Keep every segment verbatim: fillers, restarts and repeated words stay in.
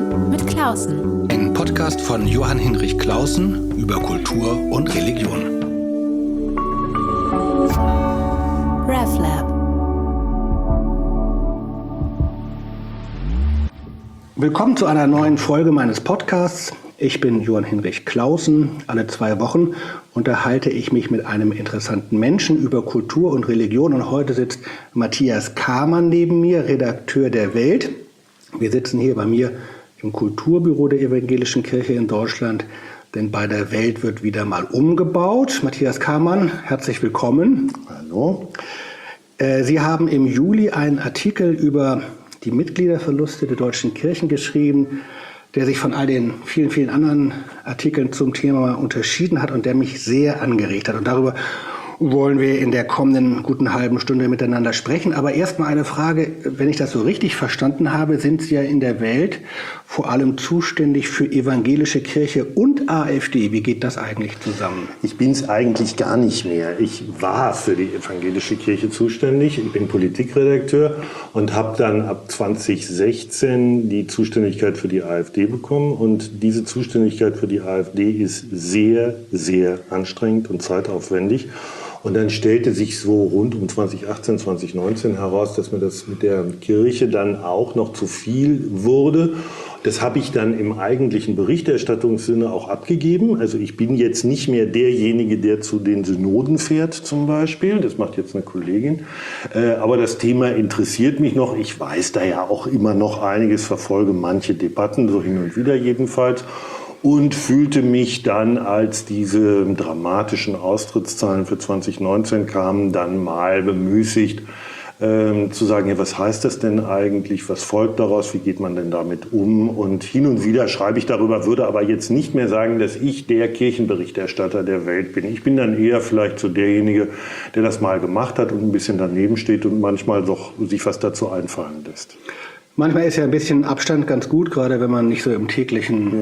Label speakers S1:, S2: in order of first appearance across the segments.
S1: mit Clausen.
S2: Ein Podcast von Johann Hinrich Clausen über Kultur und Religion.
S1: RevLab.
S2: Willkommen zu einer neuen Folge meines Podcasts. Ich bin Johann Hinrich Clausen. Alle zwei Wochen unterhalte ich mich mit einem interessanten Menschen über Kultur und Religion. Und heute sitzt Matthias Kamann neben mir, Redakteur der Welt. Wir sitzen hier bei mir im Kulturbüro der Evangelischen Kirche in Deutschland, denn bei der Welt wird wieder mal umgebaut. Matthias Kamann, herzlich willkommen.
S3: Hallo.
S2: Sie haben im Juli einen Artikel über die Mitgliederverluste der deutschen Kirchen geschrieben, der sich von all den vielen, vielen anderen Artikeln zum Thema unterschieden hat und der mich sehr angeregt hat. Und darüber wollen wir in der kommenden guten halben Stunde miteinander sprechen. Aber erstmal eine Frage, wenn ich das so richtig verstanden habe, sind Sie ja in der Welt vor allem zuständig für evangelische Kirche und AfD. Wie geht das eigentlich zusammen?
S3: Ich bin es eigentlich gar nicht mehr. Ich war für die evangelische Kirche zuständig. Ich bin Politikredakteur und habe dann ab zwanzig sechzehn die Zuständigkeit für die AfD bekommen. Und diese Zuständigkeit für die AfD ist sehr, sehr anstrengend und zeitaufwendig. Und dann stellte sich so rund um zwanzig achtzehn, zwanzig neunzehn heraus, dass mir das mit der Kirche dann auch noch zu viel wurde. Das habe ich dann im eigentlichen Berichterstattungssinne auch abgegeben. Also ich bin jetzt nicht mehr derjenige, der zu den Synoden fährt zum Beispiel. Das macht jetzt eine Kollegin. Aber das Thema interessiert mich noch. Ich weiß da ja auch immer noch einiges, verfolge manche Debatten, so hin und wieder jedenfalls. Und fühlte mich dann, als diese dramatischen Austrittszahlen für zwanzig neunzehn kamen, dann mal bemüßigt, ähm, zu sagen, ja, was heißt das denn eigentlich, was folgt daraus, wie geht man denn damit um? Und hin und wieder schreibe ich darüber, würde aber jetzt nicht mehr sagen, dass ich der Kirchenberichterstatter der Welt bin. Ich bin dann eher vielleicht so derjenige, der das mal gemacht hat und ein bisschen daneben steht und manchmal doch sich was dazu einfallen lässt.
S2: Manchmal ist ja ein bisschen Abstand ganz gut, gerade wenn man nicht so im täglichen ja.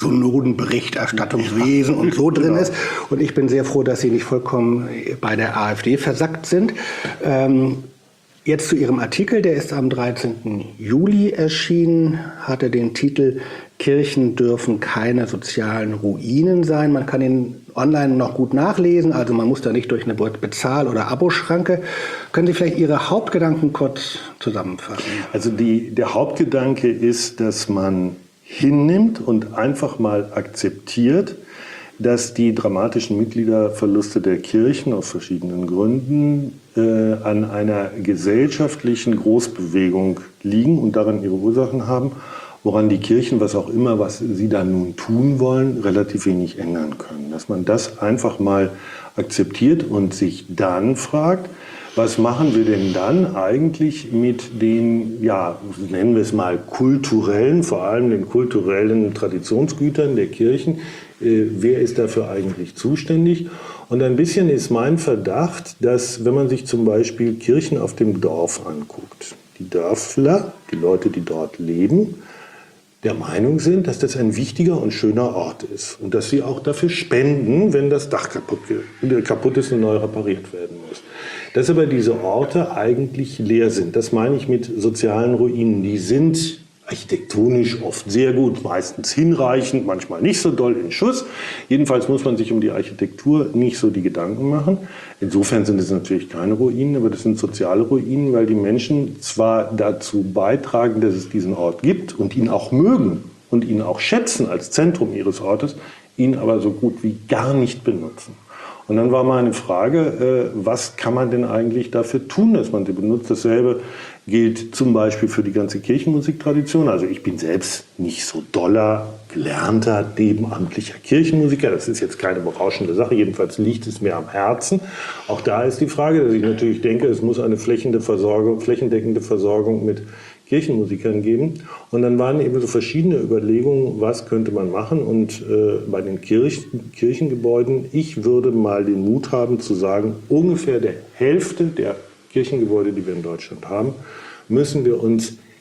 S2: Synodenberichterstattungswesen ja. und so drin genau. ist. Und ich bin sehr froh, dass Sie nicht vollkommen bei der AfD versackt sind. Ähm, jetzt zu Ihrem Artikel, der ist am dreizehnten Juli erschienen, hatte den Titel "Kirchen dürfen keine sozialen Ruinen sein". Man kann ihn online noch gut nachlesen, also man muss da nicht durch eine Bezahl- oder Aboschranke. Können Sie vielleicht Ihre Hauptgedanken kurz zusammenfassen?
S3: Also die, der Hauptgedanke ist, dass man hinnimmt und einfach mal akzeptiert, dass die dramatischen Mitgliederverluste der Kirchen aus verschiedenen Gründen äh, an einer gesellschaftlichen Großbewegung liegen und daran ihre Ursachen haben, woran die Kirchen, was auch immer, was sie da nun tun wollen, relativ wenig ändern können. Dass man das einfach mal akzeptiert und sich dann fragt, was machen wir denn dann eigentlich mit den, ja, nennen wir es mal kulturellen, vor allem den kulturellen Traditionsgütern der Kirchen? Äh, wer ist dafür eigentlich zuständig? Und ein bisschen ist mein Verdacht, dass, wenn man sich zum Beispiel Kirchen auf dem Dorf anguckt, die Dörfler, die Leute, die dort leben, der Meinung sind, dass das ein wichtiger und schöner Ort ist und dass sie auch dafür spenden, wenn das Dach kaputt, kaputt ist und neu repariert werden muss. Dass aber diese Orte eigentlich leer sind, das meine ich mit sozialen Ruinen. Die sind architektonisch oft sehr gut, meistens hinreichend, manchmal nicht so doll in Schuss. Jedenfalls muss man sich um die Architektur nicht so die Gedanken machen. Insofern sind es natürlich keine Ruinen, aber das sind soziale Ruinen, weil die Menschen zwar dazu beitragen, dass es diesen Ort gibt und ihn auch mögen und ihn auch schätzen als Zentrum ihres Ortes, ihn aber so gut wie gar nicht benutzen. Und dann war meine Frage, was kann man denn eigentlich dafür tun, dass man sie benutzt? Dasselbe gilt zum Beispiel für die ganze Kirchenmusiktradition. Also ich bin selbst nicht so doller, gelernter, nebenamtlicher Kirchenmusiker. Das ist jetzt keine berauschende Sache, jedenfalls liegt es mir am Herzen. Auch da ist die Frage, dass ich natürlich denke, es muss eine flächendeckende Versorgung, flächendeckende Versorgung mit Kirchenmusikern geben. Und dann waren eben so verschiedene Überlegungen, was könnte man machen. Und äh, bei den Kirch Kirchengebäuden, ich würde mal den Mut haben zu sagen, ungefähr der Hälfte der Kirchengebäude, die wir in Deutschland haben, müssen wir uns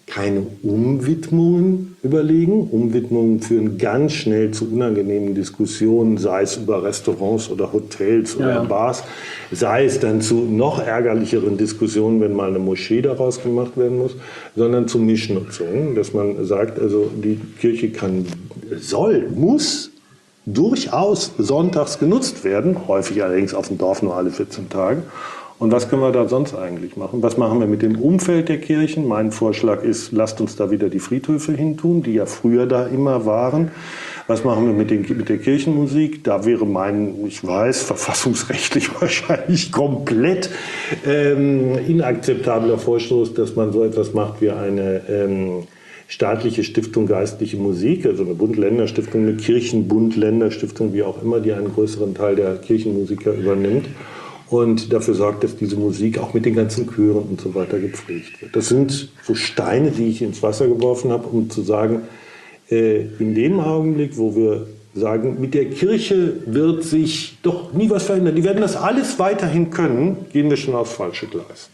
S3: keine Umwidmungen überlegen. Umwidmungen führen ganz schnell zu unangenehmen Diskussionen, sei es über Restaurants oder Hotels oder
S2: ja.
S3: Bars, sei es dann zu noch ärgerlicheren Diskussionen, wenn mal eine Moschee daraus gemacht werden muss, sondern zu Mischnutzungen, dass man sagt, also die Kirche kann, soll, muss durchaus sonntags genutzt werden, häufig allerdings auf dem Dorf nur alle vierzehn Tage. Und was können wir da sonst eigentlich machen? Was machen wir mit dem Umfeld der Kirchen? Mein Vorschlag ist, lasst uns da wieder die Friedhöfe hintun, die ja früher da immer waren. Was machen wir mit, den, mit der Kirchenmusik? Da wäre mein, ich weiß, verfassungsrechtlich wahrscheinlich komplett ähm, inakzeptabler Vorstoß, dass man so etwas macht wie eine ähm, staatliche Stiftung geistliche Musik, also eine Bund-Länder-Stiftung, eine Kirchen-Bund-Länder-Stiftung, wie auch immer, die einen größeren Teil der Kirchenmusiker übernimmt. Und dafür sorgt, dass diese Musik auch mit den ganzen Chören und so weiter gepflegt wird. Das sind so Steine, die ich ins Wasser geworfen habe, um zu sagen, äh, in dem Augenblick, wo wir sagen, mit der Kirche wird sich doch nie was verändern, die werden das alles weiterhin können, gehen wir schon aufs falsche Gleis.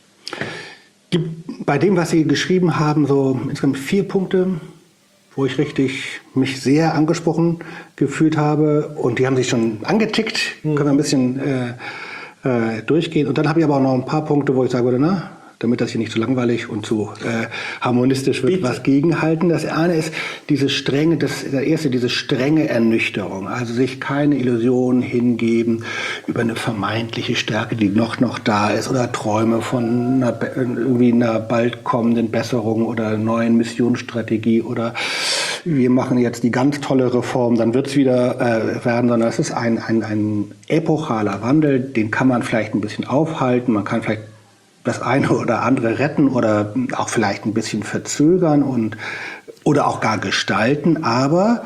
S2: Gibt bei dem, was Sie geschrieben haben, so insgesamt vier Punkte, wo ich richtig mich sehr angesprochen gefühlt habe. Und die haben sich schon angetickt, mhm. können wir ein bisschen... Äh, Äh, durchgehen. Und dann habe ich aber auch noch ein paar Punkte, wo ich sage, na, damit das hier nicht zu langweilig und zu äh, harmonistisch wird, Bitte. was gegenhalten. Das eine ist diese strenge, das der erste, diese strenge Ernüchterung. Also sich keine Illusionen hingeben über eine vermeintliche Stärke, die noch noch da ist, oder Träume von einer, irgendwie einer bald kommenden Besserung oder neuen Missionsstrategie oder wir machen jetzt die ganz tolle Reform, dann wird es wieder äh, werden, sondern es ist ein, ein, ein epochaler Wandel, den kann man vielleicht ein bisschen aufhalten, man kann vielleicht das eine oder andere retten oder auch vielleicht ein bisschen verzögern und oder auch gar gestalten, aber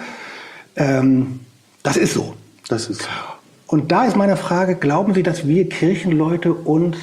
S2: ähm, das ist so.
S3: Das ist so.
S2: Und da ist meine Frage, glauben Sie, dass wir Kirchenleute uns,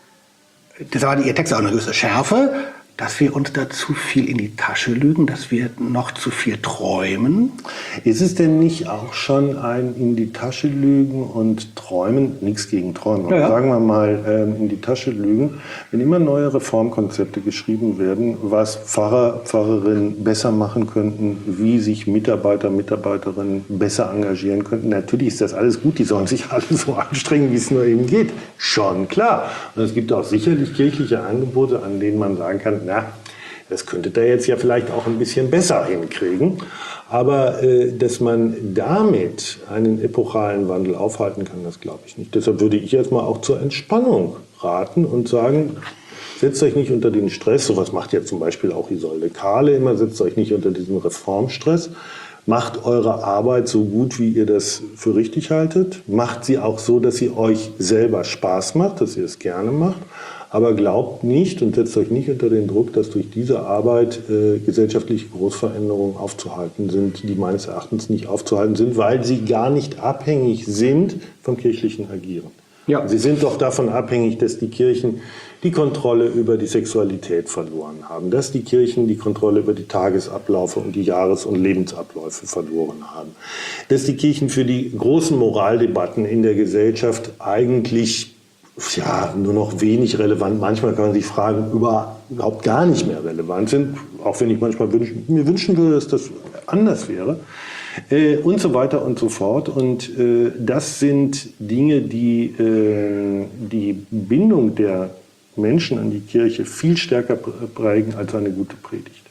S2: das war Ihr Text auch eine gewisse Schärfe, dass wir uns da zu viel in die Tasche lügen, dass wir noch zu viel träumen?
S3: Ist es denn nicht auch schon ein in die Tasche lügen und träumen, nichts gegen Träumen, aber ja. sagen wir mal ähm, in die Tasche lügen, wenn immer neue Reformkonzepte geschrieben werden, was Pfarrer, Pfarrerinnen besser machen könnten, wie sich Mitarbeiter, Mitarbeiterinnen besser engagieren könnten. Natürlich ist das alles gut, die sollen sich alle so anstrengen, wie es nur eben geht. Schon klar. Und es gibt auch sicherlich kirchliche Angebote, an denen man sagen kann, na, das könnte da jetzt ja vielleicht auch ein bisschen besser hinkriegen. Aber äh, dass man damit einen epochalen Wandel aufhalten kann, das glaube ich nicht. Deshalb würde ich jetzt mal auch zur Entspannung raten und sagen, setzt euch nicht unter den Stress. Sowas macht ja zum Beispiel auch Isolde Kahle immer, setzt euch nicht unter diesen Reformstress. Macht eure Arbeit so gut, wie ihr das für richtig haltet. Macht sie auch so, dass sie euch selber Spaß macht, dass ihr es gerne macht. Aber glaubt nicht und setzt euch nicht unter den Druck, dass durch diese Arbeit äh, gesellschaftliche Großveränderungen aufzuhalten sind, die meines Erachtens nicht aufzuhalten sind, weil sie gar nicht abhängig sind vom kirchlichen Agieren. Ja. Sie sind doch davon abhängig, dass die Kirchen die Kontrolle über die Sexualität verloren haben, dass die Kirchen die Kontrolle über die Tagesabläufe und die Jahres- und Lebensabläufe verloren haben, dass die Kirchen für die großen Moraldebatten in der Gesellschaft eigentlich ja, nur noch wenig relevant, manchmal kann man sich fragen, überhaupt gar nicht mehr relevant sind, auch wenn ich manchmal wünsch, mir wünschen würde, dass das anders wäre, äh, und so weiter und so fort. Und äh, das sind Dinge, die äh, die Bindung der Menschen an die Kirche viel stärker prägen als eine gute Predigt.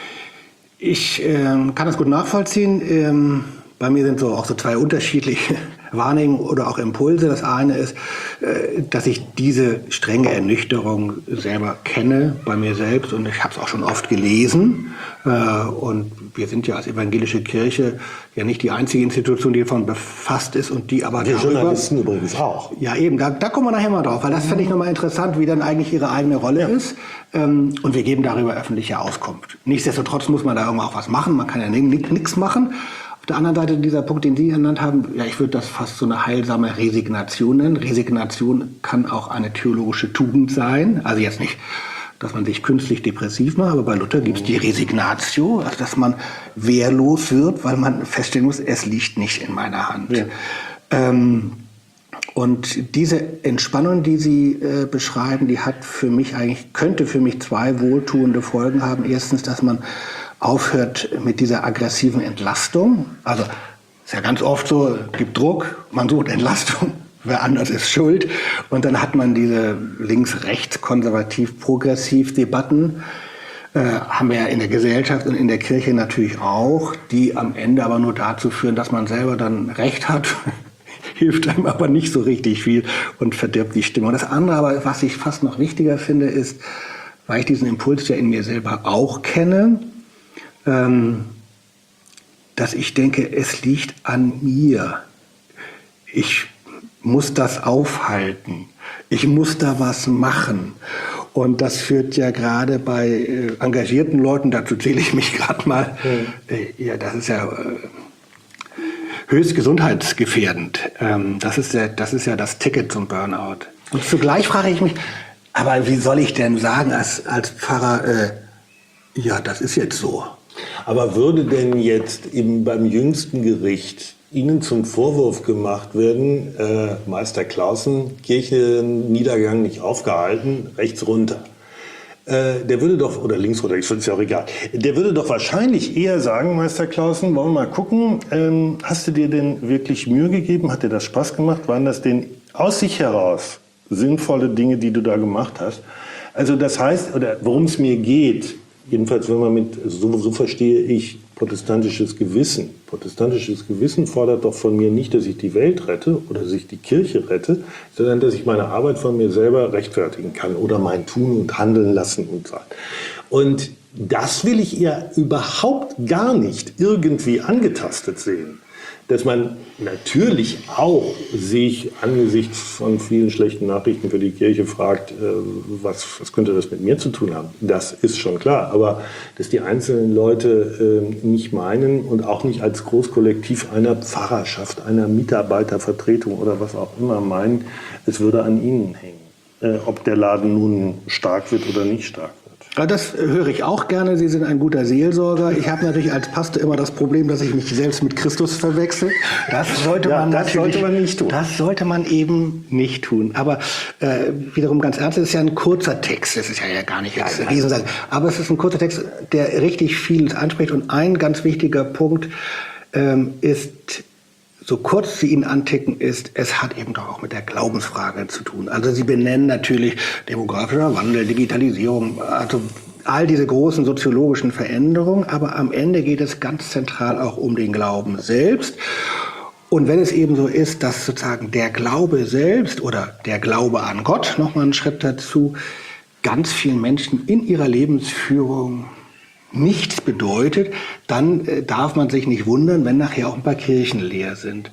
S2: Ich äh, kann das gut nachvollziehen. Ähm, bei mir sind so auch so zwei unterschiedliche Wahrnehmungen oder auch Impulse. Das eine ist, äh, dass ich diese strenge Ernüchterung selber kenne bei mir selbst und ich habe es auch schon oft gelesen. Äh, und wir sind ja als evangelische Kirche ja nicht die einzige Institution, die davon befasst ist und die aber
S3: die
S2: darüber,
S3: Journalisten übrigens auch.
S2: Ja eben, da, da kommen wir nachher mal drauf, weil das finde ich nochmal interessant, wie dann eigentlich ihre eigene Rolle ja. ist. Ähm, und wir geben darüber öffentliche Auskunft. Nichtsdestotrotz muss man da irgendwann auch was machen, man kann ja nichts machen. Auf der anderen Seite dieser Punkt, den Sie genannt haben, ja, ich würde das fast so eine heilsame Resignation nennen. Resignation kann auch eine theologische Tugend sein. Also jetzt nicht, dass man sich künstlich depressiv macht, aber bei Luther gibt es die Resignatio, also dass man wehrlos wird, weil man feststellen muss, es liegt nicht in meiner Hand. Ja. Ähm, Und diese Entspannung, die Sie äh, beschreiben, die hat für mich eigentlich, könnte für mich zwei wohltuende Folgen haben. Erstens, dass man aufhört mit dieser aggressiven Entlastung. Also ist ja ganz oft so, gibt Druck, man sucht Entlastung, wer anders ist schuld. Und dann hat man diese links-rechts, konservativ-progressiv Debatten. Äh, haben wir ja in der Gesellschaft und in der Kirche natürlich auch, die am Ende aber nur dazu führen, dass man selber dann Recht hat. Hilft einem aber nicht so richtig viel und verdirbt die Stimmung. Das andere aber, was ich fast noch wichtiger finde, ist, weil ich diesen Impuls ja in mir selber auch kenne, ähm, dass ich denke, es liegt an mir. Ich muss das aufhalten. Ich muss da was machen. Und das führt ja gerade bei äh, engagierten Leuten, dazu zähle ich mich gerade mal, äh, ja, das ist ja äh, höchst gesundheitsgefährdend. Ähm, das ist ja, das ist ja das Ticket zum Burnout. Und zugleich frage ich mich, aber wie soll ich denn sagen als, als Pfarrer, äh, ja, das ist jetzt so.
S3: Aber würde denn jetzt eben beim jüngsten Gericht Ihnen zum Vorwurf gemacht werden, äh, Meister Clausen, Kirchenniedergang nicht aufgehalten, rechts runter? Äh, der würde doch, oder links runter, ich finde es ja auch egal, der würde doch wahrscheinlich eher sagen, Meister Clausen, wollen wir mal gucken, ähm, hast du dir denn wirklich Mühe gegeben? Hat dir das Spaß gemacht? Waren das denn aus sich heraus sinnvolle Dinge, die du da gemacht hast? Also das heißt, oder worum es mir geht, jedenfalls wenn man mit, so, so verstehe ich protestantisches Gewissen. Protestantisches Gewissen fordert doch von mir nicht, dass ich die Welt rette oder dass ich die Kirche rette, sondern dass ich meine Arbeit von mir selber rechtfertigen kann oder mein Tun und Handeln lassen und so. Und das will ich ihr überhaupt gar nicht irgendwie angetastet sehen. Dass man natürlich auch sich angesichts von vielen schlechten Nachrichten für die Kirche fragt, äh, was, was könnte das mit mir zu tun haben? Das ist schon klar. Aber dass die einzelnen Leute äh, nicht meinen und auch nicht als Großkollektiv einer Pfarrerschaft, einer Mitarbeitervertretung oder was auch immer meinen, es würde an ihnen hängen, äh, ob der Laden nun stark wird oder nicht stark wird.
S2: Ja, das höre ich auch gerne. Sie sind ein guter Seelsorger. Ich habe natürlich als Pastor immer das Problem, dass ich mich selbst mit Christus verwechsel. Das sollte
S3: ja,
S2: man
S3: das
S2: natürlich
S3: sollte man nicht tun.
S2: Das sollte man eben nicht tun. Aber äh, wiederum ganz ernst, es ist ja ein kurzer Text. Das ist ja, ja gar nicht jetzt eine Riesensache. Aber es ist ein kurzer Text, der richtig vieles anspricht. Und ein ganz wichtiger Punkt ähm, ist, so kurz Sie ihn anticken, ist, es hat eben doch auch mit der Glaubensfrage zu tun. Also Sie benennen natürlich demografischer Wandel, Digitalisierung, also all diese großen soziologischen Veränderungen, aber am Ende geht es ganz zentral auch um den Glauben selbst. Und wenn es eben so ist, dass sozusagen der Glaube selbst oder der Glaube an Gott, nochmal einen Schritt dazu, ganz vielen Menschen in ihrer Lebensführung nichts bedeutet, dann äh, darf man sich nicht wundern, wenn nachher auch ein paar Kirchen leer sind.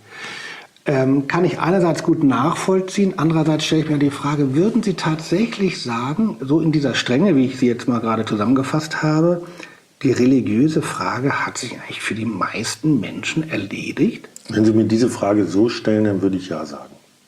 S2: Ähm, kann ich einerseits gut nachvollziehen, andererseits stelle ich mir die Frage, würden Sie tatsächlich sagen, so in dieser Strenge, wie ich sie jetzt mal gerade zusammengefasst habe, die religiöse Frage hat sich eigentlich für die meisten Menschen erledigt?
S3: Wenn Sie mir diese Frage so stellen, dann würde ich ja sagen.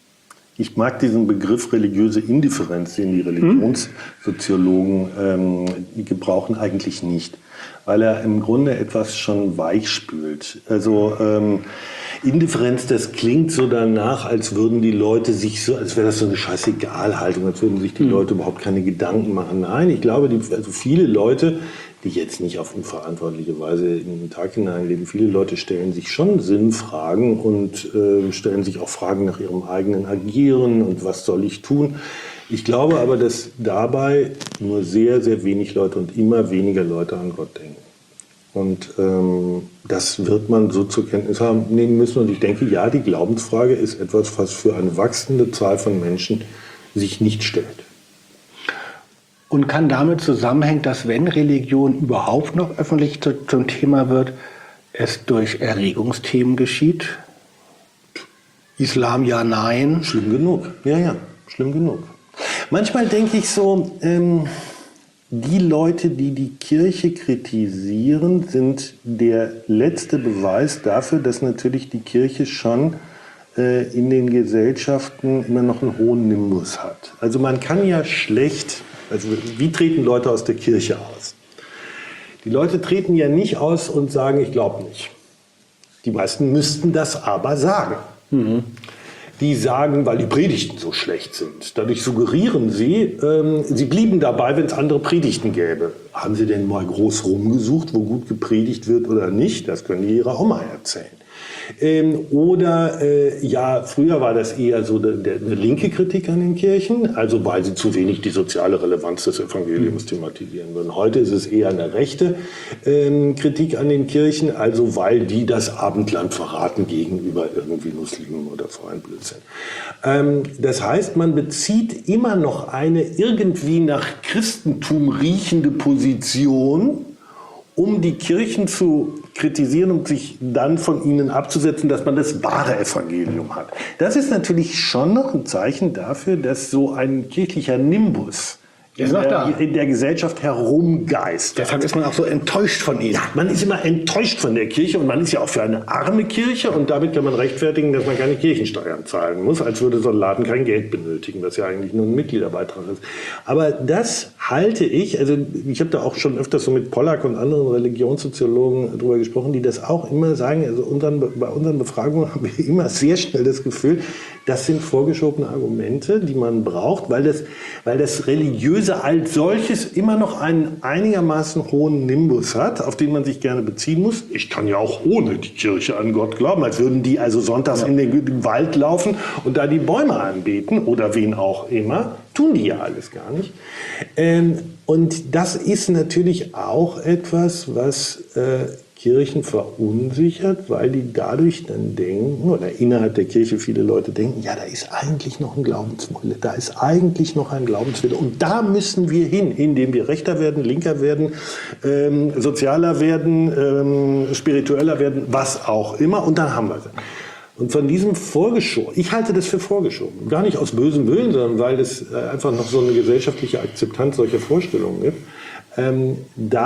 S3: Ich mag diesen Begriff religiöse Indifferenz, den die Religionssoziologen ähm, gebrauchen, eigentlich nicht, weil er im Grunde etwas schon weichspült. Also ähm, Indifferenz, das klingt so danach, als würden die Leute sich so, als wäre das so eine Scheißegal-Haltung, als würden sich die Leute überhaupt keine Gedanken machen. Nein, ich glaube, die, also viele Leute, die jetzt nicht auf unverantwortliche Weise in den Tag hineinleben. Viele Leute stellen sich schon Sinnfragen und äh, stellen sich auch Fragen nach ihrem eigenen Agieren und was soll ich tun. Ich glaube aber, dass dabei nur sehr, sehr wenig Leute und immer weniger Leute an Gott denken. Und ähm, das wird man so zur Kenntnis haben nehmen müssen. Und ich denke, ja, die Glaubensfrage ist etwas, was für eine wachsende Zahl von Menschen sich nicht stellt.
S2: Und kann damit zusammenhängen, dass wenn Religion überhaupt noch öffentlich zu, zum Thema wird, es durch Erregungsthemen geschieht? Islam ja, nein.
S3: Schlimm genug, ja, ja, schlimm genug. Manchmal denke ich so, ähm, die Leute, die die Kirche kritisieren, sind der letzte Beweis dafür, dass natürlich die Kirche schon äh, in den Gesellschaften immer noch einen hohen Nimbus hat. Also man kann ja schlecht... Also wie treten Leute aus der Kirche aus? Die Leute treten ja nicht aus und sagen, ich glaube nicht. Die meisten müssten das aber sagen. Mhm.
S4: die sagen, weil die Predigten so schlecht sind. Dadurch suggerieren sie, ähm, sie blieben dabei, wenn es andere Predigten gäbe. Haben Sie denn mal groß rumgesucht, wo gut gepredigt wird oder nicht? Das können die Ihrer Oma erzählen. Ähm, oder, äh, ja, früher war das eher so de, de, eine linke Kritik an den Kirchen, also weil sie zu wenig die soziale Relevanz des Evangeliums thematisieren würden. Heute ist es eher eine rechte ähm, Kritik an den Kirchen, also weil die das Abendland verraten gegenüber irgendwie Muslimen oder so ein Blödsinn. Ähm, das heißt, man bezieht immer noch eine irgendwie nach Christentum riechende Position, um die Kirchen zu kritisieren und sich dann von ihnen abzusetzen, dass man das wahre Evangelium hat. Das ist natürlich schon noch ein Zeichen dafür, dass so ein kirchlicher Nimbus in der, in der Gesellschaft herumgeistert.
S2: Deshalb ist man auch so enttäuscht von ihnen.
S4: Ja, man ist immer enttäuscht von der Kirche und man ist ja auch für eine arme Kirche und damit kann man rechtfertigen, dass man keine Kirchensteuern zahlen muss, als würde so ein Laden kein Geld benötigen, was ja eigentlich nur ein Mitgliederbeitrag ist. Aber das halte ich, also ich habe da auch schon öfters so mit Pollack und anderen Religionssoziologen drüber gesprochen, die das auch immer sagen, also unseren, bei unseren Befragungen haben wir immer sehr schnell das Gefühl, das sind vorgeschobene Argumente, die man braucht, weil das, weil das Religiöse als solches immer noch einen einigermaßen hohen Nimbus hat, auf den man sich gerne beziehen muss. Ich kann ja auch ohne die Kirche an Gott glauben, als würden die also sonntags ja. in den Wald laufen und da die Bäume anbeten oder wen auch immer. Tun die ja alles gar nicht. Ähm, und das ist natürlich auch etwas, was äh, Kirchen verunsichert, weil die dadurch dann denken, oder innerhalb der Kirche viele Leute denken, ja, da ist eigentlich noch ein Glaubenswille, da ist eigentlich noch ein Glaubenswille. Und da müssen wir hin, indem wir rechter werden, linker werden, ähm, sozialer werden, ähm, spiritueller werden, was auch immer. Und dann haben wir sie. Und von diesem vorgeschoben, ich halte das für vorgeschoben, gar nicht aus bösem Willen, sondern weil es einfach noch so eine gesellschaftliche Akzeptanz solcher Vorstellungen gibt. Ähm,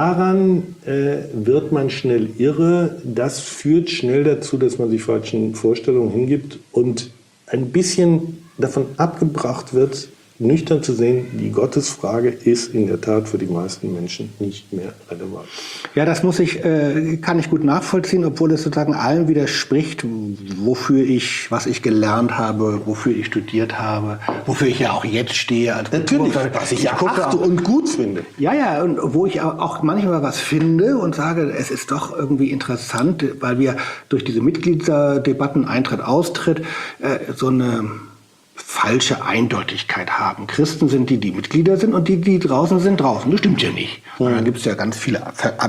S4: daran äh, wird man schnell irre. Das führt schnell dazu, dass man sich falschen Vorstellungen hingibt und ein bisschen davon abgebracht wird, nüchtern zu sehen, die Gottesfrage ist in der Tat für die meisten Menschen nicht mehr relevant.
S2: Ja, das muss ich, äh, kann ich gut nachvollziehen, obwohl es sozusagen allem widerspricht, wofür ich, was ich gelernt habe, wofür ich studiert habe, wofür ich ja auch jetzt stehe. Also,
S4: natürlich, was ich ja achte und gut finde.
S2: Ja, ja, und wo ich auch manchmal was finde und sage, es ist doch irgendwie interessant, weil wir durch diese Mitgliederdebatten, Eintritt, Austritt, äh, so eine falsche Eindeutigkeit haben. Christen sind die, die Mitglieder sind und die, die draußen sind, draußen. Das stimmt ja nicht. Mhm. Da gibt es ja ganz viele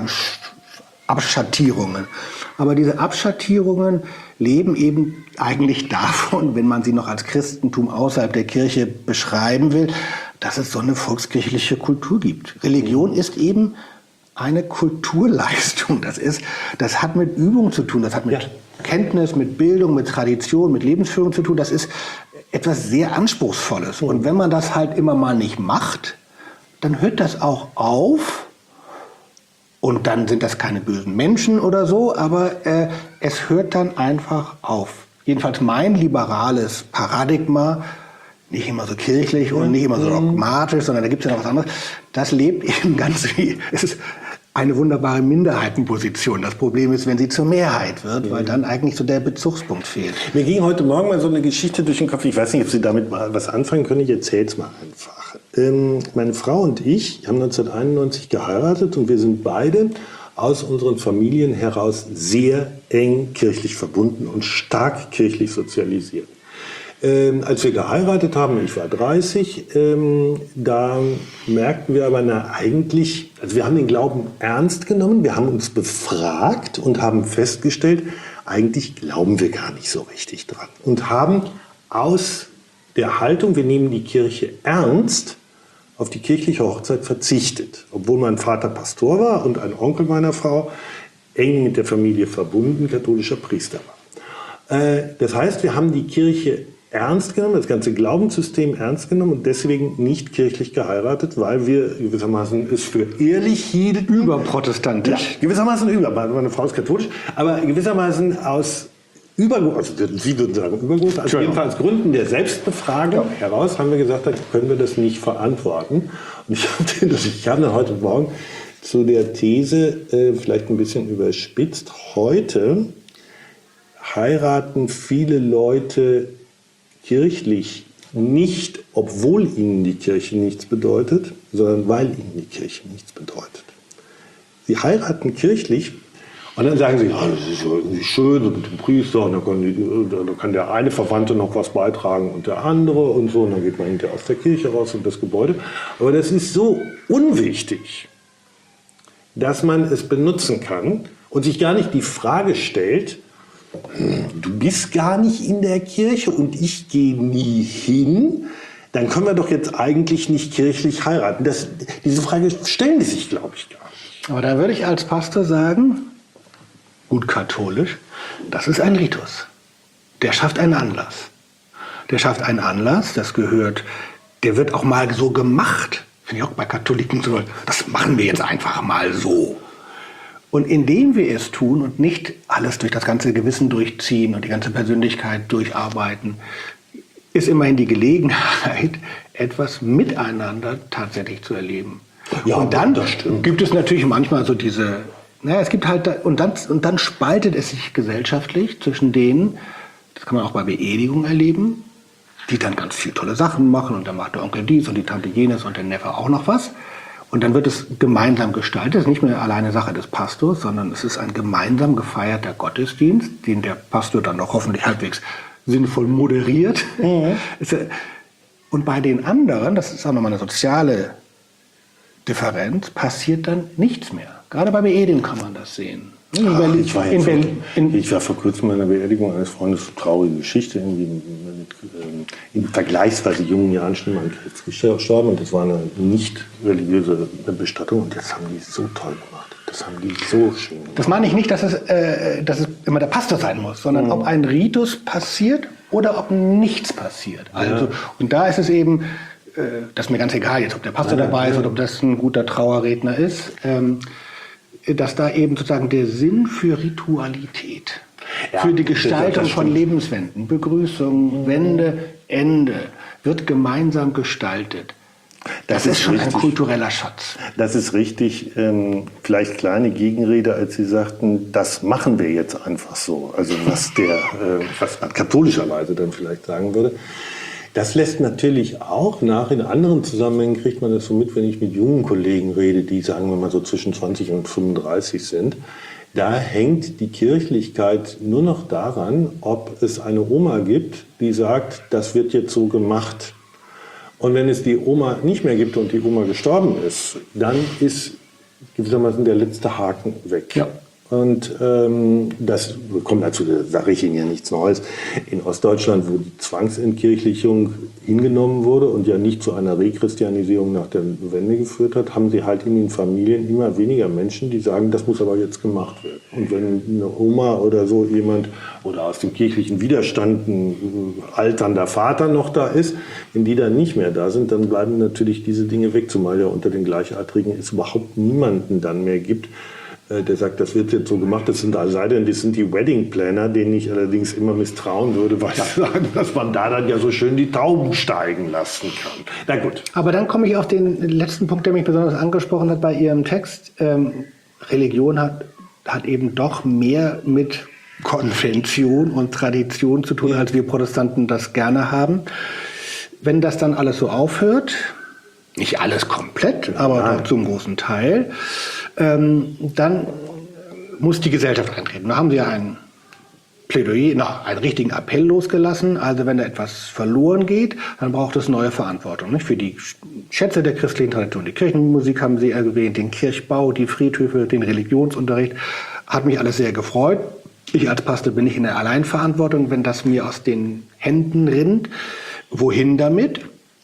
S2: Abschattierungen. Aber diese Abschattierungen leben eben eigentlich davon, wenn man sie noch als Christentum außerhalb der Kirche beschreiben will, dass es so eine volkskirchliche Kultur gibt. Religion ist eben eine Kulturleistung. Das ist, das hat mit Übung zu tun, das hat mit ja. Kenntnis, mit Bildung, mit Tradition, mit Lebensführung zu tun. Das ist etwas sehr Anspruchsvolles. Und wenn man das halt immer mal nicht macht, dann hört das auch auf. Und dann sind das keine bösen Menschen oder so, aber äh, es hört dann einfach auf. Jedenfalls mein liberales Paradigma, nicht immer so kirchlich und nicht immer so dogmatisch, sondern da gibt es ja noch was anderes, das lebt eben ganz wie, es ist eine wunderbare Minderheitenposition. Das Problem ist, wenn sie zur Mehrheit wird, weil dann eigentlich so der Bezugspunkt fehlt.
S4: Mir ging heute Morgen mal so eine Geschichte durch den Kopf. Ich weiß nicht, ob Sie damit mal was anfangen können. Ich erzähle es mal einfach. Ähm, meine Frau und ich haben neunzehnhunderteinundneunzig geheiratet und wir sind beide aus unseren Familien heraus sehr eng kirchlich verbunden und stark kirchlich sozialisiert. Ähm, als wir geheiratet haben, ich war dreißig, ähm, da merkten wir aber, na, eigentlich, also wir haben den Glauben ernst genommen, wir haben uns befragt und haben festgestellt, eigentlich glauben wir gar nicht so richtig dran. Und haben aus der Haltung, wir nehmen die Kirche ernst, auf die kirchliche Hochzeit verzichtet. Obwohl mein Vater Pastor war und ein Onkel meiner Frau eng mit der Familie verbunden, katholischer Priester war. Äh, das heißt, wir haben die Kirche ernst genommen, das ganze Glaubenssystem ernst genommen und deswegen nicht kirchlich geheiratet, weil wir gewissermaßen es für ehrlich hielten.
S2: Überprotestantisch.
S4: Ja, gewissermaßen über. Meine Frau ist katholisch, aber gewissermaßen aus Übergrund, also Sie würden sagen Übergrund, also jedenfalls Gründen der Selbstbefragung ja. heraus haben wir gesagt, da können wir das nicht verantworten. Und ich habe ich hab dann heute Morgen zu der These äh, vielleicht ein bisschen überspitzt. Heute heiraten viele Leute kirchlich nicht, obwohl ihnen die Kirche nichts bedeutet, sondern weil ihnen die Kirche nichts bedeutet. Sie heiraten kirchlich und dann sagen sie, ja, das ist ja irgendwie schön, so mit dem Priester, und dann kann, die, dann kann der eine Verwandte noch was beitragen und der andere und so, und dann geht man hinterher aus der Kirche raus und das Gebäude. Aber das ist so unwichtig, dass man es benutzen kann und sich gar nicht die Frage stellt, du bist gar nicht in der Kirche und ich gehe nie hin, dann können wir doch jetzt eigentlich nicht kirchlich heiraten. Das, diese Frage stellen die sich, glaube ich, gar nicht.
S2: Aber da würde ich als Pastor sagen, gut katholisch, das ist ein Ritus. Der schafft einen Anlass. Der schafft einen Anlass, das gehört, der wird auch mal so gemacht. Finde ich auch bei Katholiken so, das machen wir jetzt einfach mal so. Und indem wir es tun und nicht alles durch das ganze Gewissen durchziehen und die ganze Persönlichkeit durcharbeiten, ist immerhin die Gelegenheit, etwas miteinander tatsächlich zu erleben.
S4: Ja,
S2: und dann
S4: das stimmt.
S2: gibt es natürlich manchmal so diese, naja, es gibt halt, und dann, und dann spaltet es sich gesellschaftlich zwischen denen, das kann man auch bei Beerdigungen erleben, die dann ganz viele tolle Sachen machen und dann macht der Onkel dies und die Tante jenes und der Neffe auch noch was. Und dann wird es gemeinsam gestaltet. Es ist nicht mehr alleine Sache des Pastors, sondern es ist ein gemeinsam gefeierter Gottesdienst, den der Pastor dann noch hoffentlich halbwegs sinnvoll moderiert. Mhm. Und bei den anderen, das ist auch nochmal eine soziale Differenz, passiert dann nichts mehr. Gerade bei Beerdigungen kann man das sehen. In
S3: Ach,
S2: Berlin,
S3: ich, war
S2: in
S3: vor,
S2: Berlin, in
S3: ich war vor kurzem bei einer Beerdigung eines Freundes, traurige Geschichte, irgendwie mit, ähm, in vergleichsweise jungen Jahren schon mal an Krebs gestorben, und das war eine nicht religiöse Bestattung, und das haben die so toll gemacht. Das haben die so schön gemacht.
S2: Das meine ich nicht, dass es, äh, dass es immer der Pastor sein muss, sondern mhm. ob ein Ritus passiert oder ob nichts passiert. Also, ja. Und da ist es eben, äh, das ist mir ganz egal jetzt, ob der Pastor ja, dabei ja. ist oder ob das ein guter Trauerredner ist, ähm, dass da eben sozusagen der Sinn für Ritualität, ja, für die Gestaltung von Lebenswenden, Begrüßung, Wende, Ende, wird gemeinsam gestaltet. Das, das ist schon richtig, ein kultureller Schatz.
S3: Das ist richtig. Ähm, vielleicht kleine Gegenrede, als Sie sagten, das machen wir jetzt einfach so. Also was der, äh, was man katholischerweise dann vielleicht sagen würde. Das lässt natürlich auch nach. In anderen Zusammenhängen kriegt man das so mit, wenn ich mit jungen Kollegen rede, die, sagen wir mal, so zwischen zwanzig und fünfunddreißig sind. Da hängt die Kirchlichkeit nur noch daran, ob es eine Oma gibt, die sagt, das wird jetzt so gemacht. Und wenn es die Oma nicht mehr gibt und die Oma gestorben ist, dann ist gewissermaßen der letzte Haken weg. Ja. Und ähm, das kommt dazu, da sage ich Ihnen ja nichts Neues. In Ostdeutschland, wo die Zwangsentkirchlichung hingenommen wurde und ja nicht zu einer Rechristianisierung nach der Wende geführt hat, haben sie halt in den Familien immer weniger Menschen, die sagen, das muss aber jetzt gemacht werden. Und wenn eine Oma oder so jemand oder aus dem kirchlichen Widerstand ein alternder Vater noch da ist, wenn die dann nicht mehr da sind, dann bleiben natürlich diese Dinge weg, zumal ja unter den Gleichaltrigen es überhaupt niemanden dann mehr gibt, der sagt, das wird jetzt so gemacht, das sind sei denn, das sind die Wedding Planner, denen ich allerdings immer misstrauen würde, weil sie sagen, dass man da dann ja so schön die Tauben steigen lassen kann. Na gut.
S2: Aber dann komme ich auf den letzten Punkt, der mich besonders angesprochen hat bei Ihrem Text. Ähm, Religion hat, hat eben doch mehr mit Konvention und Tradition zu tun, als wir Protestanten das gerne haben. Wenn das dann alles so aufhört, nicht alles komplett, aber ja. doch zum großen Teil, ähm, dann muss die Gesellschaft eintreten. Da haben Sie ja ein Plädoyer, na, einen richtigen Appell losgelassen. Also wenn da etwas verloren geht, dann braucht es neue Verantwortung. Nicht? Für die Schätze der christlichen Tradition. Die Kirchenmusik haben Sie erwähnt, den Kirchbau, die Friedhöfe, den Religionsunterricht. Hat mich alles sehr gefreut. Ich als Pastor bin nicht in der Alleinverantwortung, wenn das mir aus den Händen rinnt. Wohin damit?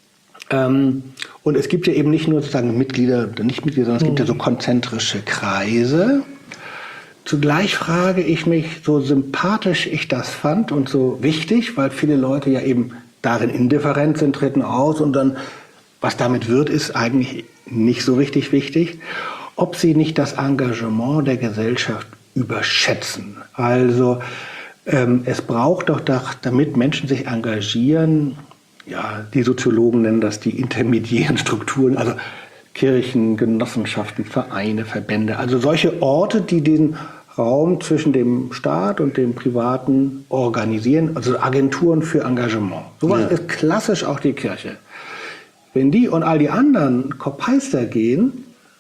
S2: Ähm, und es gibt ja eben nicht nur sozusagen Mitglieder oder Nichtmitglieder, sondern es gibt ja so konzentrische Kreise. Zugleich frage ich mich, so sympathisch ich das fand und so wichtig, weil viele Leute ja eben darin indifferent sind, treten aus und dann, was damit wird, ist eigentlich nicht so richtig wichtig, ob sie nicht das Engagement der Gesellschaft überschätzen. Also ähm, es braucht doch, damit Menschen sich engagieren, ja, die Soziologen nennen das die intermediären Strukturen, also Kirchen, Genossenschaften, Vereine, Verbände, also solche Orte, die den Raum zwischen dem Staat und dem Privaten organisieren, also Agenturen für Engagement. Sowas
S4: Ja.
S2: ist klassisch auch die Kirche. Wenn die und all die anderen Kopeister gehen,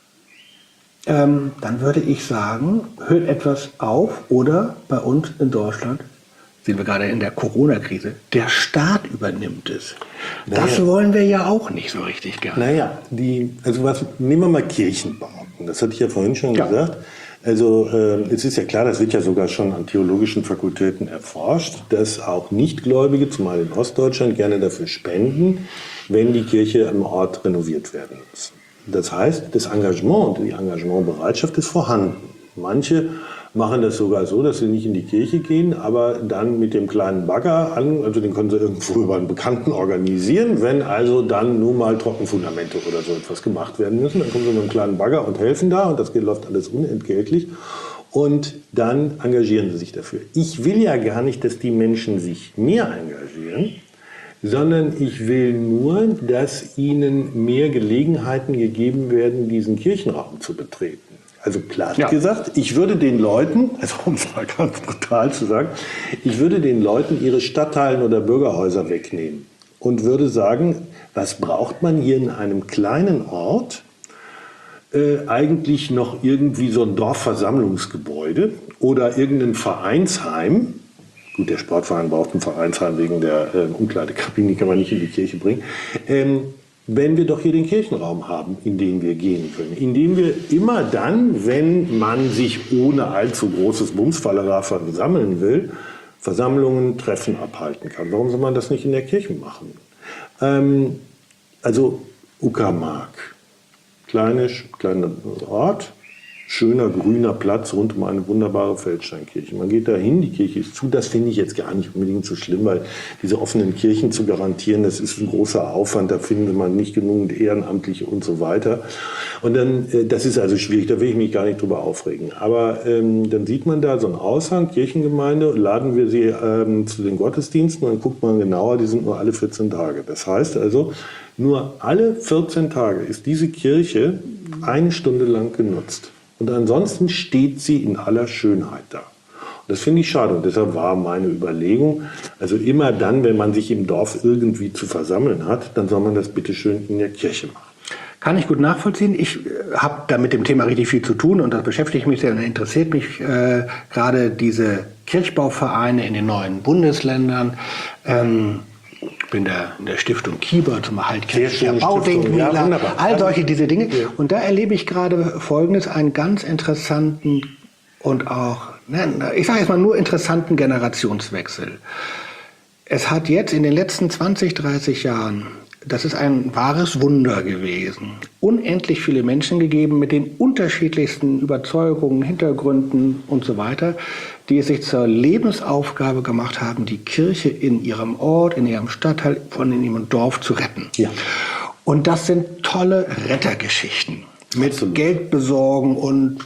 S2: ähm, dann würde ich sagen, hört etwas auf oder bei uns in Deutschland, sehen wir gerade in der Corona-Krise, der Staat übernimmt es. Das
S4: Naja.
S2: wollen wir ja auch nicht so richtig gerne.
S4: Naja, die, also was, nehmen wir mal Kirchenbauten. Das hatte ich ja vorhin schon
S2: Ja.
S4: gesagt. Also äh, es ist ja klar, das wird ja sogar schon an theologischen Fakultäten erforscht, dass auch Nichtgläubige, zumal in Ostdeutschland, gerne dafür spenden, wenn die Kirche am Ort renoviert werden muss. Das heißt, das Engagement und die Engagementbereitschaft ist vorhanden. Manche machen das sogar so, dass sie nicht in die Kirche gehen, aber dann mit dem kleinen Bagger an, also den können sie irgendwo über einen Bekannten organisieren, wenn also dann nur mal Trockenfundamente oder so etwas gemacht werden müssen, dann kommen sie mit einem kleinen Bagger und helfen da und das geht, läuft alles unentgeltlich und dann engagieren sie sich dafür. Ich will ja gar nicht, dass die Menschen sich mehr engagieren, sondern ich will nur, dass ihnen mehr Gelegenheiten gegeben werden, diesen Kirchenraum zu betreten. Also platt
S2: Ja.
S4: gesagt, ich würde den Leuten, also um es mal ganz brutal zu sagen, ich würde den Leuten ihre Stadtteilen oder Bürgerhäuser wegnehmen und würde sagen, was braucht man hier in einem kleinen Ort? Äh, eigentlich noch irgendwie so ein Dorfversammlungsgebäude oder irgendein Vereinsheim. Gut, der Sportverein braucht ein Vereinsheim wegen der äh, Umkleidekabine, die kann man nicht in die Kirche bringen. Ähm, wenn wir doch hier den Kirchenraum haben, in den wir gehen können. In dem wir immer dann, wenn man sich ohne allzu großes Bumsfallera versammeln will, Versammlungen, Treffen abhalten kann. Warum soll man das nicht in der Kirche machen? Ähm, also Uckermark, kleine, kleiner Ort, schöner grüner Platz rund um eine wunderbare Feldsteinkirche. Man geht da hin, die Kirche ist zu. Das finde ich jetzt gar nicht unbedingt so schlimm, weil diese offenen Kirchen zu garantieren, das ist ein großer Aufwand. Da findet man nicht genügend Ehrenamtliche und so weiter. Und dann, äh, das ist also schwierig, da will ich mich gar nicht drüber aufregen. Aber ähm, dann sieht man da so einen Aushang, Kirchengemeinde, laden wir sie ähm, zu den Gottesdiensten und dann guckt man genauer, die sind nur alle vierzehn Tage. Das heißt also, nur alle vierzehn Tage ist diese Kirche eine Stunde lang genutzt. Und ansonsten steht sie in aller Schönheit da. Und das finde ich schade. Und deshalb war meine Überlegung, also immer dann, wenn man sich im Dorf irgendwie zu versammeln hat, dann soll man das bitte schön in der Kirche machen.
S2: Kann ich gut nachvollziehen. Ich äh, habe da mit dem Thema richtig viel zu tun und das beschäftigt mich sehr und interessiert mich äh, gerade diese Kirchbauvereine in den neuen Bundesländern. Ähm, Ich bin der, in der Stiftung Kieber zum Erhalt kirchlicher
S4: schöne
S2: Baudenkmäler,
S4: Stiftung. Ja, wunderbar.
S2: all solche diese Dinge. Und da erlebe ich gerade Folgendes, einen ganz interessanten und auch, ne, ich sage jetzt mal nur interessanten Generationswechsel. Es hat jetzt in den letzten zwanzig, dreißig Jahren, das ist ein wahres Wunder gewesen, unendlich viele Menschen gegeben mit den unterschiedlichsten Überzeugungen, Hintergründen und so weiter, die es sich zur Lebensaufgabe gemacht haben, die Kirche in ihrem Ort, in ihrem Stadtteil, von in ihrem Dorf zu retten.
S4: Ja.
S2: Und das sind tolle Rettergeschichten mit
S4: Absolut.
S2: Geld besorgen und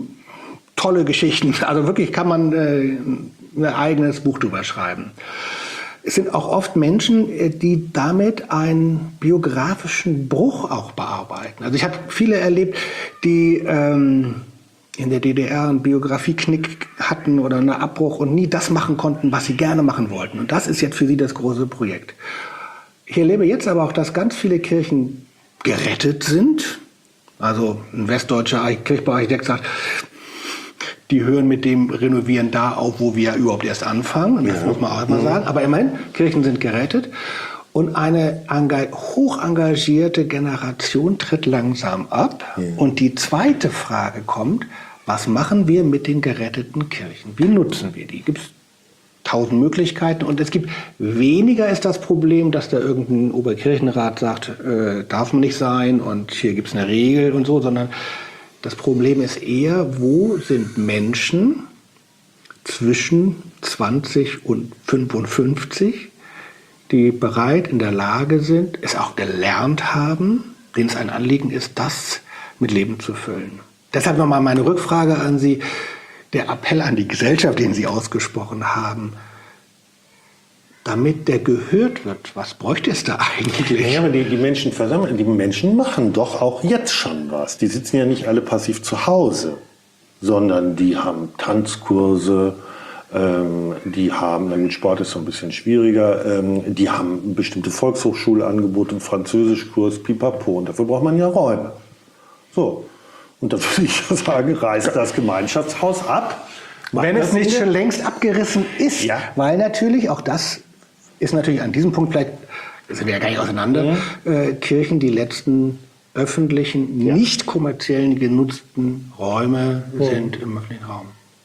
S2: tolle Geschichten. Also wirklich kann man äh, ein eigenes Buch drüber schreiben. Es sind auch oft Menschen, die damit einen biografischen Bruch auch bearbeiten. Also ich habe viele erlebt, die ähm, in der D D R einen Biografieknick hatten oder einen Abbruch und nie das machen konnten, was sie gerne machen wollten. Und das ist jetzt für sie das große Projekt. Ich erlebe jetzt aber auch, dass ganz viele Kirchen gerettet sind. Also ein westdeutscher Kirchbauarchitekt sagt, die hören mit dem Renovieren da auf, wo wir überhaupt erst anfangen. Und das
S4: Ja.
S2: muss man auch mal sagen. Aber immerhin, Kirchen sind gerettet. Und eine enga- hoch engagierte Generation tritt langsam ab.
S4: Ja.
S2: Und die zweite Frage kommt, was machen wir mit den geretteten Kirchen? Wie nutzen wir die? Gibt es tausend Möglichkeiten. Und es gibt weniger ist das Problem, dass da irgendein Oberkirchenrat sagt, äh, darf man nicht sein und hier gibt es eine Regel und so, sondern das Problem ist eher, wo sind Menschen zwischen zwanzig und fünfundfünfzig, die bereit, in der Lage sind, es auch gelernt haben, denen es ein Anliegen ist, das mit Leben zu füllen. Deshalb nochmal meine Rückfrage an Sie, der Appell an die Gesellschaft, den Sie ausgesprochen haben, damit der gehört wird, was bräuchte es da eigentlich?
S4: Ja, aber die, die Menschen versammeln, die Menschen machen doch auch jetzt schon was. Die sitzen ja nicht alle passiv zu Hause.
S3: sondern die haben Tanzkurse, ähm, die haben, na gut, Sport ist so ein bisschen schwieriger, ähm, die haben bestimmte Volkshochschulangebote, Französischkurs, Pipapo, und dafür braucht man ja Räume. So, und da würde ich sagen, reißt das Gemeinschaftshaus ab.
S2: Wenn es nicht schon längst abgerissen ist,
S3: Ja.
S2: weil natürlich, auch das ist natürlich an diesem Punkt vielleicht, das sind wir ja gar nicht auseinander,
S3: Mhm.
S2: äh, Kirchen die letzten öffentlichen,
S3: Ja.
S2: nicht kommerziell genutzten Räume sind im öffentlichen Raum.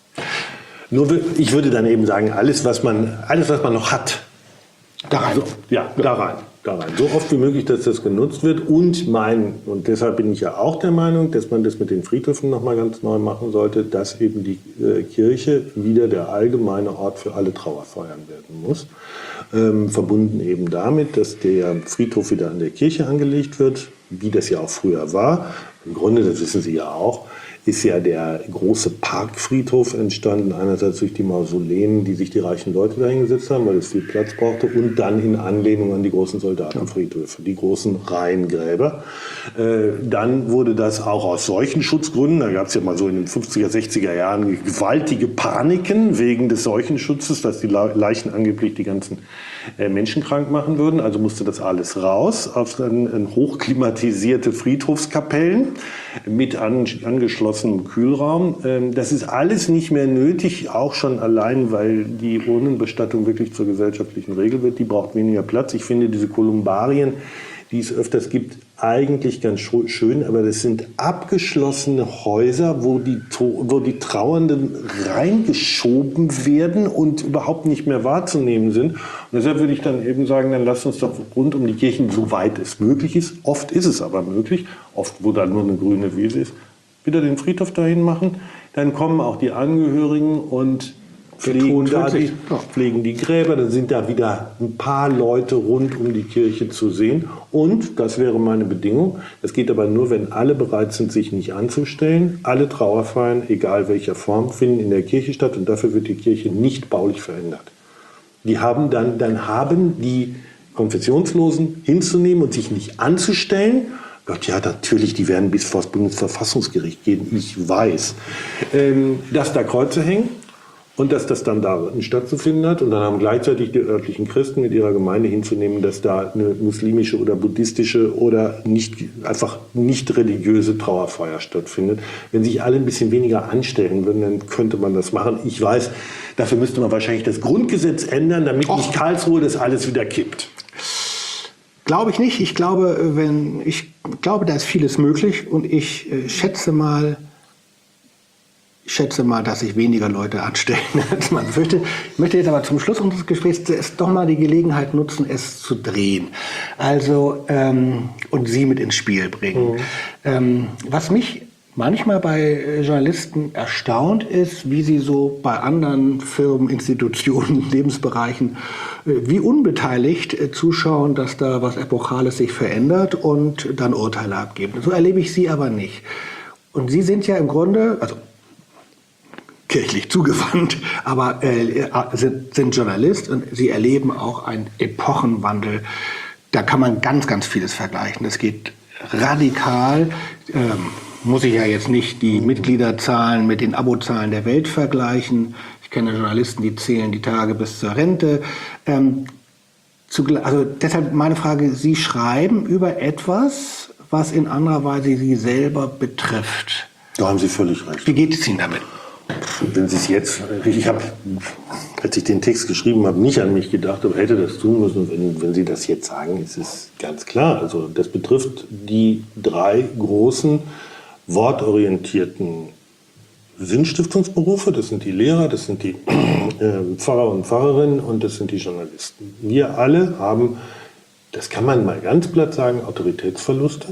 S4: Nur, wür- ich würde dann eben sagen, alles, was man, alles, was man noch hat,
S2: Da rein.
S4: so, ja, da rein, da rein. So oft wie möglich, dass das genutzt wird. Und mein, und deshalb bin ich ja auch der Meinung, dass man das mit den Friedhöfen nochmal ganz neu machen sollte, dass eben die äh, Kirche wieder der allgemeine Ort für alle Trauerfeiern werden muss. Ähm, verbunden eben damit, dass der Friedhof wieder an der Kirche angelegt wird, wie das ja auch früher war. Im Grunde, das wissen Sie ja auch, ist ja der große Parkfriedhof entstanden, einerseits durch die Mausoleen, die sich die reichen Leute dahingesetzt haben, weil es viel Platz brauchte, und dann in Anlehnung an die großen Soldatenfriedhöfe, die großen Reihengräber. Äh, dann wurde das auch aus Seuchenschutzgründen, da gab es ja mal so in den fünfziger, sechziger Jahren gewaltige Paniken wegen des Seuchenschutzes, dass die Leichen angeblich die ganzen äh, Menschen krank machen würden, also musste das alles raus auf dann, dann hochklimatisierte Friedhofskapellen mit an, angeschlossenem Kühlraum. Ähm, das ist alles nicht mehr nötig, auch schon allein, weil die Urnenbestattung wirklich zur gesellschaftlichen Regel wird. Die braucht weniger Platz. Ich finde diese Kolumbarien, die es öfters gibt, eigentlich ganz schön, aber das sind abgeschlossene Häuser, wo die, wo die Trauernden reingeschoben werden und überhaupt nicht mehr wahrzunehmen sind. Und deshalb würde ich dann eben sagen, dann lasst uns doch rund um die Kirchen, soweit es möglich ist, oft ist es aber möglich, oft wo da nur eine grüne Wiese ist, wieder den Friedhof dahin machen. Dann kommen auch die Angehörigen und pflegen, da die, pflegen die Gräber, dann sind da wieder ein paar Leute rund um die Kirche zu sehen. Und, das wäre meine Bedingung, das geht aber nur, wenn alle bereit sind, sich nicht anzustellen. Alle Trauerfeiern, egal welcher Form, finden in der Kirche statt, und dafür wird die Kirche nicht baulich verändert. Die haben dann, dann haben die Konfessionslosen hinzunehmen und sich nicht anzustellen. Gott, ja, natürlich, die werden bis vor das Bundesverfassungsgericht gehen, ich weiß. Ähm, dass da Kreuze hängen. Und dass das dann da stattzufinden hat. Und dann haben gleichzeitig die örtlichen Christen mit ihrer Gemeinde hinzunehmen, dass da eine muslimische oder buddhistische oder nicht, einfach nicht religiöse Trauerfeier stattfindet. Wenn sich alle ein bisschen weniger anstellen würden, dann könnte man das machen. Ich weiß, dafür müsste man wahrscheinlich das Grundgesetz ändern, damit
S2: Och.
S4: nicht Karlsruhe das alles wieder kippt.
S2: Glaube ich nicht. Ich glaube, wenn, ich glaube, da ist vieles möglich, und ich äh, schätze mal, Ich schätze mal, dass sich weniger Leute anstellen, als man fürchte. Ich möchte jetzt aber zum Schluss unseres Gesprächs zuerst doch mal die Gelegenheit nutzen, es zu drehen. Also, ähm, und Sie mit ins Spiel bringen. Mhm. Ähm, was mich manchmal bei Journalisten erstaunt ist, wie sie so bei anderen Firmen, Institutionen, Lebensbereichen, wie unbeteiligt zuschauen, dass da was Epochales sich verändert und dann Urteile abgeben. So erlebe ich Sie aber nicht. Und Sie sind ja im Grunde, also kirchlich zugewandt, aber äh, sind, sind Journalist, und Sie erleben auch einen Epochenwandel. Da kann man ganz, ganz vieles vergleichen. Das geht radikal. Ähm, muss ich ja jetzt nicht die Mitgliederzahlen mit den Abozahlen der Welt vergleichen. Ich kenne Journalisten, die zählen die Tage bis zur Rente. Ähm, zu, also deshalb meine Frage, Sie schreiben über etwas, was in anderer Weise Sie selber betrifft.
S3: Da haben Sie völlig recht.
S2: Wie geht es Ihnen damit?
S3: Wenn Sie es jetzt, ich habe, als ich den Text geschrieben habe, nicht an mich gedacht, aber hätte das tun müssen. Wenn, wenn Sie das jetzt sagen, ist es ganz klar. Also das betrifft die drei großen wortorientierten Sinnstiftungsberufe. Das sind die Lehrer, das sind die äh, Pfarrer und Pfarrerinnen und das sind die Journalisten. Wir alle haben, das kann man mal ganz platt sagen, Autoritätsverluste.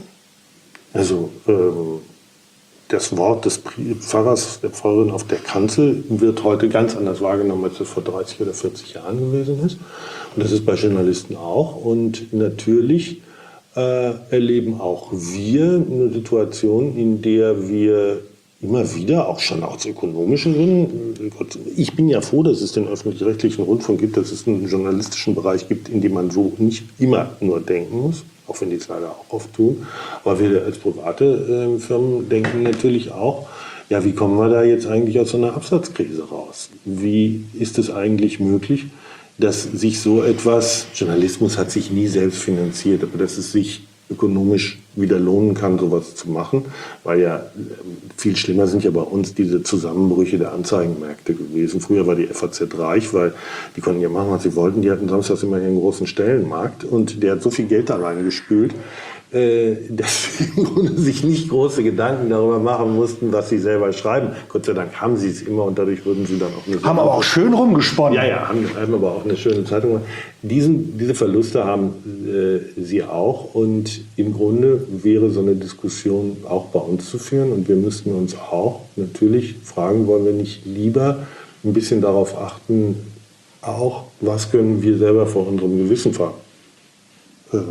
S3: Also ähm, das Wort des Pfarrers, der Pfarrerin auf der Kanzel wird heute ganz anders wahrgenommen, als es vor dreißig oder vierzig Jahren gewesen ist. Und das ist bei Journalisten auch. Und natürlich äh, erleben auch wir eine Situation, in der wir immer wieder, auch schon aus ökonomischen Gründen, ich bin ja froh, dass es den öffentlich-rechtlichen Rundfunk gibt, dass es einen journalistischen Bereich gibt, in dem man so nicht immer nur denken muss, auch wenn die es leider auch oft tun. Aber wir als private äh, Firmen denken natürlich auch,
S4: ja, wie kommen wir da jetzt eigentlich aus so einer Absatzkrise raus? Wie ist es eigentlich möglich, dass sich so etwas, Journalismus hat sich nie selbst finanziert, aber dass es sich ökonomisch wieder lohnen kann, sowas zu machen, weil ja viel schlimmer sind ja bei uns diese Zusammenbrüche der Anzeigenmärkte gewesen. Früher war die F A Z reich, weil die konnten ja machen, was sie wollten. Die hatten samstags immer ihren großen Stellenmarkt und der hat so viel Geld da reingespült, äh, dass sie im Grunde sich nicht große Gedanken darüber machen mussten, was sie selber schreiben. Gott sei Dank haben sie es immer und dadurch wurden sie dann auch eine
S2: Haben aber auch schön rumgesponnen.
S4: Ja, ja, haben, haben aber auch eine schöne Zeitung. Diesen, diese Verluste haben äh, sie auch und im Grunde wäre so eine Diskussion auch bei uns zu führen und wir müssten uns auch natürlich fragen, wollen wir nicht lieber ein bisschen darauf achten, auch was können wir selber vor unserem Gewissen ver ähm,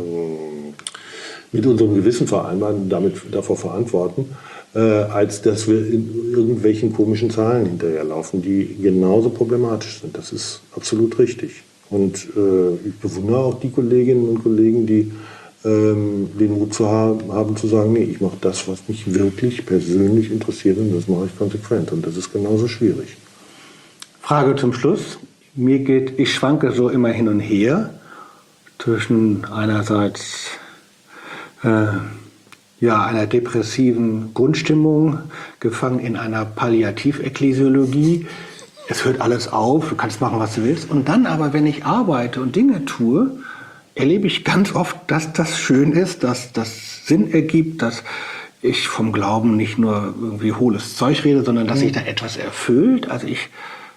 S4: mit unserem Gewissen vereinbaren, damit davor verantworten, äh, als dass wir in irgendwelchen komischen Zahlen hinterherlaufen, die genauso problematisch sind. Das ist absolut richtig. Und äh, ich bewundere auch die Kolleginnen und Kollegen, die ähm, den Mut zu haben, haben zu sagen, nee, ich mache das, was mich wirklich persönlich interessiert und das mache ich konsequent. Und das ist genauso schwierig.
S2: Frage zum Schluss. Mir geht, ich schwanke so immer hin und her zwischen einerseits äh, ja, einer depressiven Grundstimmung, gefangen in einer Palliativ-Ekklesiologie. Es hört alles auf, du kannst machen, was du willst. Und dann aber, wenn ich arbeite und Dinge tue, erlebe ich ganz oft, dass das schön ist, dass das Sinn ergibt, dass ich vom Glauben nicht nur irgendwie hohles Zeug rede, sondern dass sich da etwas erfüllt. Also ich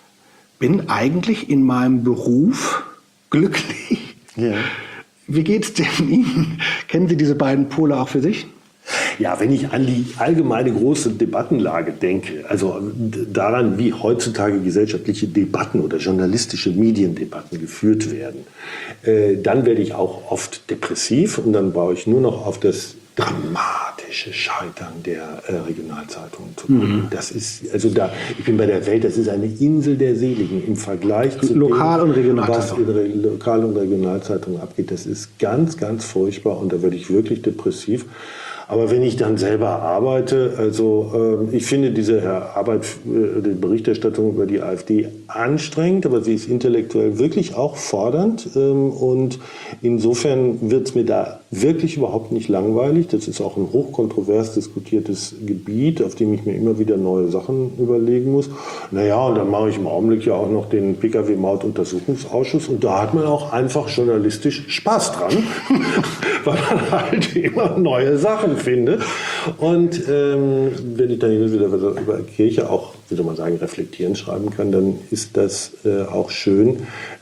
S2: bin eigentlich in meinem Beruf glücklich.
S3: Ja.
S2: Wie geht's denn Ihnen? Kennen Sie diese beiden Pole auch für sich?
S4: Ja, wenn ich an die allgemeine große Debattenlage denke, also daran, wie heutzutage gesellschaftliche Debatten oder journalistische Mediendebatten geführt werden, äh, dann werde ich auch oft depressiv und dann baue ich nur noch auf das dramatische Scheitern der äh, Regionalzeitungen zu. Mhm. Das ist, also da, ich bin bei der Welt, das ist eine Insel der Seligen im Vergleich zu
S2: Lokal-
S4: dem,
S2: und Regionalzeitungen.
S4: was in Lokal- und Regionalzeitungen abgeht. Das ist ganz, ganz furchtbar und da werde ich wirklich depressiv. Aber wenn ich dann selber arbeite, also äh, ich finde diese Arbeit, äh, die Berichterstattung über die AfD anstrengend, aber sie ist intellektuell wirklich auch fordernd. Ähm, und insofern wird es mir da wirklich überhaupt nicht langweilig. Das ist auch ein hochkontrovers diskutiertes Gebiet, auf dem ich mir immer wieder neue Sachen überlegen muss. Naja, und dann mache ich im Augenblick ja auch noch den P K W-Maut-Untersuchungsausschuss und da hat man auch einfach journalistisch Spaß dran, weil man halt immer neue Sachen findet. Und ähm, wenn ich dann wieder über Kirche auch, wie soll man sagen, reflektieren schreiben kann, dann ist das äh, auch schön.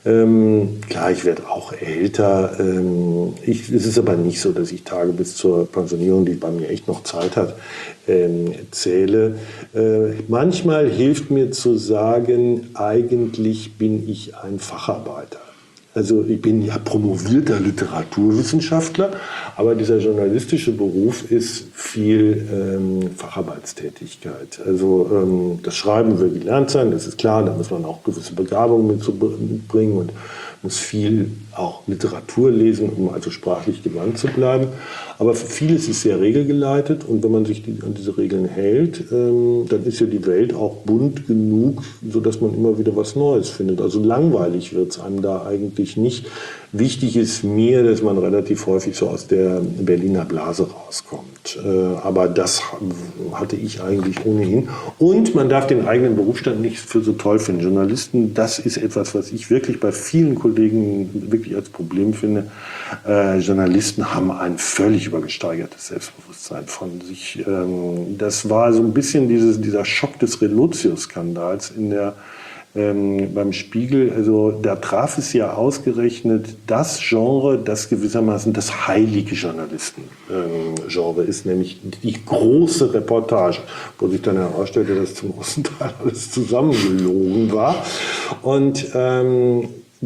S4: Ähm, klar, ich werde auch älter. Ähm, ich, es ist aber nicht so, dass ich Tage bis zur Pensionierung, die bei mir echt noch Zeit hat, ähm, zähle. Äh, manchmal hilft mir zu sagen, eigentlich bin ich ein Facharbeiter. Also ich bin ja promovierter Literaturwissenschaftler, aber dieser journalistische Beruf ist viel ähm, Facharbeitstätigkeit. Also ähm, das Schreiben will gelernt sein, das ist klar, da muss man auch gewisse Begabungen mitbringen und muss viel auch Literatur lesen, um also sprachlich gewandt zu bleiben. Aber für vieles ist sehr regelgeleitet und wenn man sich die, an diese Regeln hält, ähm, dann ist ja die Welt auch bunt genug, sodass man immer wieder was Neues findet. Also langweilig wird es einem da eigentlich nicht. Wichtig ist mir, dass man relativ häufig so aus der Berliner Blase rauskommt. Äh, aber das hatte ich eigentlich ohnehin. Und man darf den eigenen Berufsstand nicht für so toll finden. Journalisten, das ist etwas, was ich wirklich bei vielen Kollegen wirklich als Problem finde. Äh, Journalisten haben ein völlig übergesteigertes Selbstbewusstsein von sich. Ähm, das war so ein bisschen dieses, dieser Schock des Relotius-Skandals in der Ähm, beim Spiegel, also da traf es ja ausgerechnet das Genre, das gewissermaßen das heilige Journalisten-Genre ähm, ist, nämlich die große Reportage, wo sich dann herausstellte, dass zum großen Teil alles zusammengelogen war. Und ähm,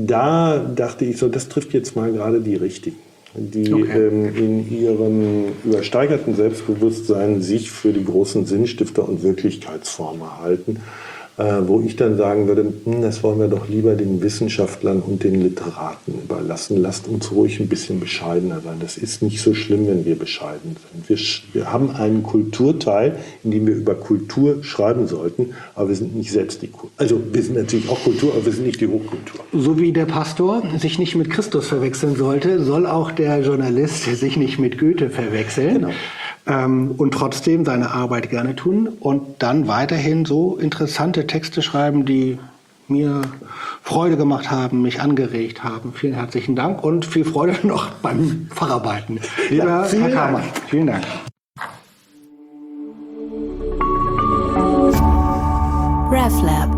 S4: da dachte ich so, das trifft jetzt mal gerade die Richtigen, die okay. ähm, in ihrem übersteigerten Selbstbewusstsein sich für die großen Sinnstifter und Wirklichkeitsformer halten. äh, wo ich dann sagen würde, hm, das wollen wir doch lieber den Wissenschaftlern und den Literaten überlassen. Lasst uns ruhig ein bisschen bescheidener sein. Das ist nicht so schlimm, wenn wir bescheiden sind. Wir, wir haben einen Kulturteil, in dem wir über Kultur schreiben sollten, aber wir sind nicht selbst die Kultur. Also wir sind natürlich auch Kultur, aber wir sind nicht die Hochkultur.
S2: So wie der Pastor sich nicht mit Christus verwechseln sollte, soll auch der Journalist sich nicht mit Goethe verwechseln.
S4: Genau.
S2: Ähm, und trotzdem seine Arbeit gerne tun und dann weiterhin so interessante Texte schreiben, die mir Freude gemacht haben, mich angeregt haben. Vielen herzlichen Dank und viel Freude noch beim Facharbeiten. Lieber
S4: Ja, vielen
S2: Herr Kamann,
S4: Dank.
S2: vielen Dank.
S1: RefLab.